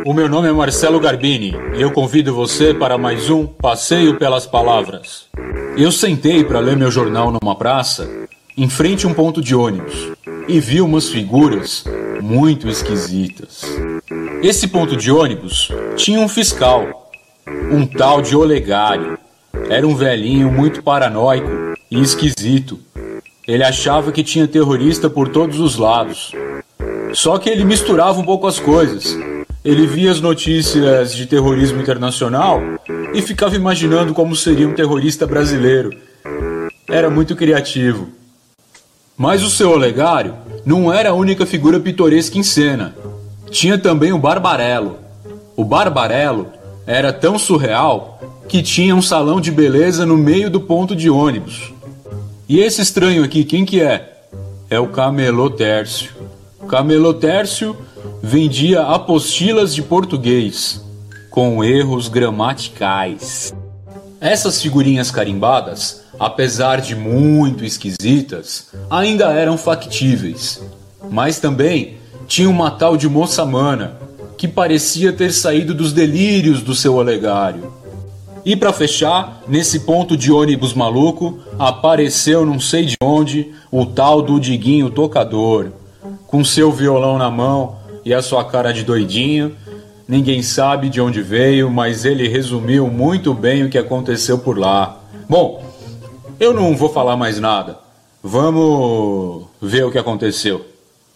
O meu nome é Marcelo Garbini e eu convido você para mais um Passeio pelas Palavras. Eu sentei para ler meu jornal numa praça, em frente a um ponto de ônibus, e vi umas figuras muito esquisitas. Esse ponto de ônibus tinha um fiscal, um tal de Olegário. Era um velhinho muito paranoico e esquisito. Ele achava que tinha terrorista por todos os lados. Só que ele misturava um pouco as coisas. Ele via as notícias de terrorismo internacional e ficava imaginando como seria um terrorista brasileiro. Era muito criativo. Mas o seu Olegário não era a única figura pitoresca em cena. Tinha também o Barbarello. O Barbarello era tão surreal que tinha um salão de beleza no meio do ponto de ônibus. E esse estranho aqui, quem que é? É o Camelô Tércio. O Camelô Tércio vendia apostilas de português, com erros gramaticais. Essas figurinhas carimbadas, apesar de muito esquisitas, ainda eram factíveis. Mas também tinha uma tal de Moçamana, que parecia ter saído dos delírios do seu Olegário. E para fechar, nesse ponto de ônibus maluco, apareceu não sei de onde o tal do Diguinho Tocador, com seu violão na mão e a sua cara de doidinho. Ninguém sabe de onde veio, mas ele resumiu muito bem o que aconteceu por lá. Bom, eu não vou falar mais nada. Vamos ver o que aconteceu.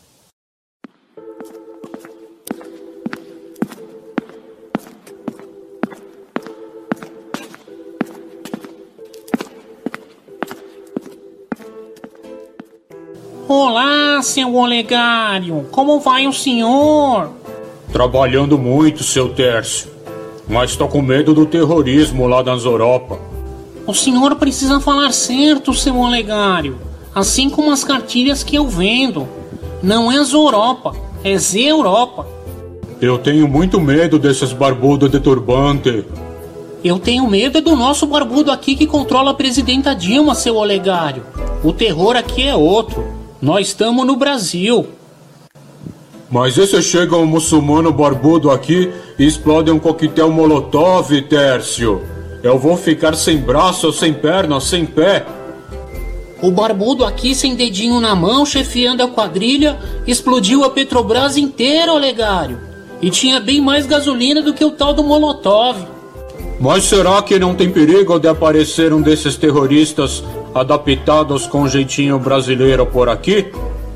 Olá, seu Olegário, como vai o senhor? Trabalhando muito, seu Tércio, mas tô com medo do terrorismo lá nas Europa. O senhor precisa falar certo, seu Olegário, assim como as cartilhas que eu vendo. Não é Zoropa, é Zé-Europa. Eu tenho muito medo desses barbudos de turbante. Eu tenho medo do nosso barbudo aqui que controla a presidenta Dilma, seu Olegário. O terror aqui é outro. Nós estamos no Brasil. Mas e se chega um muçulmano barbudo aqui e explode um coquetel molotov, Tércio? Eu vou ficar sem braço, sem perna, sem pé. O barbudo aqui sem dedinho na mão, chefiando a quadrilha, explodiu a Petrobras inteira, Olegário. E tinha bem mais gasolina do que o tal do molotov. Mas será que não tem perigo de aparecer um desses terroristas adaptados com jeitinho brasileiro por aqui?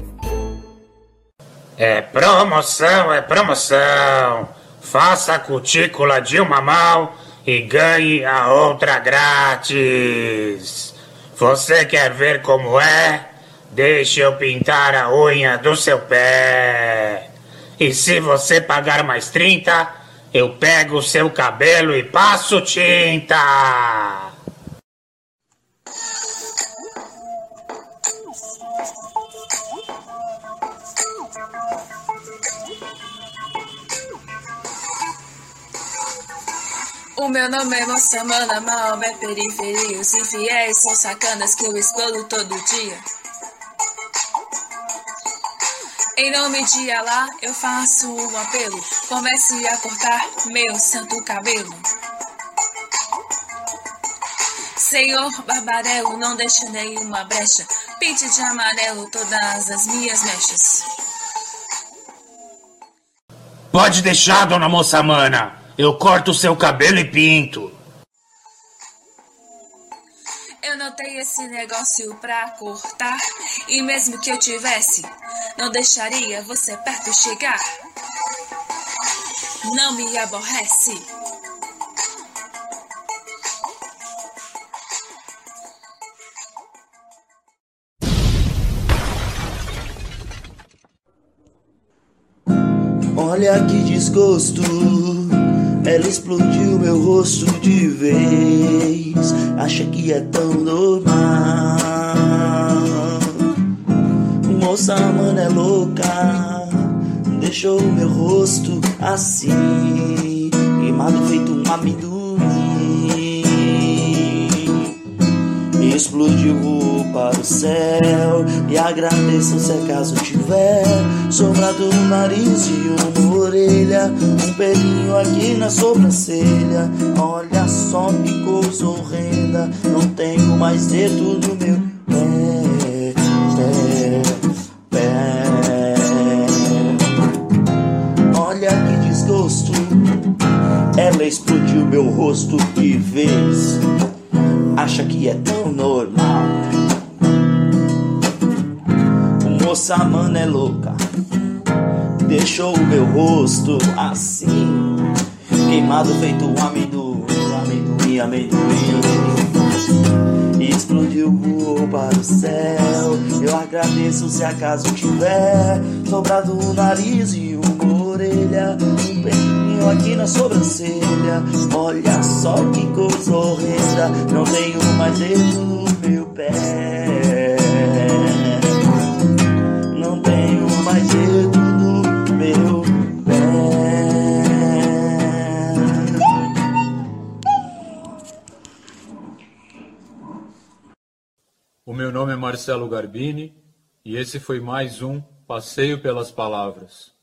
É promoção. Faça a cutícula de uma mão e ganhe a outra grátis. Você quer ver como é? Deixe eu pintar a unha do seu pé. E se você pagar mais 30, eu pego o seu cabelo e passo tinta. O meu nome é Moçamana, mal é periferia. Os infiéis são sacanas que eu escolho todo dia. Em nome de Alá eu faço um apelo. Comece a cortar meu santo cabelo. Senhor Barbarello, não deixe nenhuma brecha. Pinte de amarelo todas as minhas mechas. Pode deixar, dona Moçamana. Eu corto o seu cabelo e pinto. Eu não tenho esse negócio pra cortar. E mesmo que eu tivesse, não deixaria você perto chegar. Não me aborrece. Olha que desgosto. Ela explodiu meu rosto de vez. Acha que é tão normal. Moçamana é louca. Deixou meu rosto assim, queimado feito um amendoim. Explodiu, vou para o céu. E agradeço se acaso tiver sobrado no nariz de um orelha, um pelinho aqui na sobrancelha. Olha só que coisa horrenda, não tenho mais dedo no meu pé. Olha que desgosto, ela explodiu meu rosto de vez. Acha que é tão normal. Moça, mano, é louca. Deixou o meu rosto assim, queimado feito um amendoim. Explodiu, voou para o céu. Eu agradeço se acaso tiver sobrado um nariz e uma orelha, um pelinho aqui na sobrancelha. Olha só que coisa horrenda, não tenho mais dedo no meu pé. Não tenho mais dedo no meu pé. O meu nome é Marcelo Garbini e esse foi mais um Passeio pelas Palavras.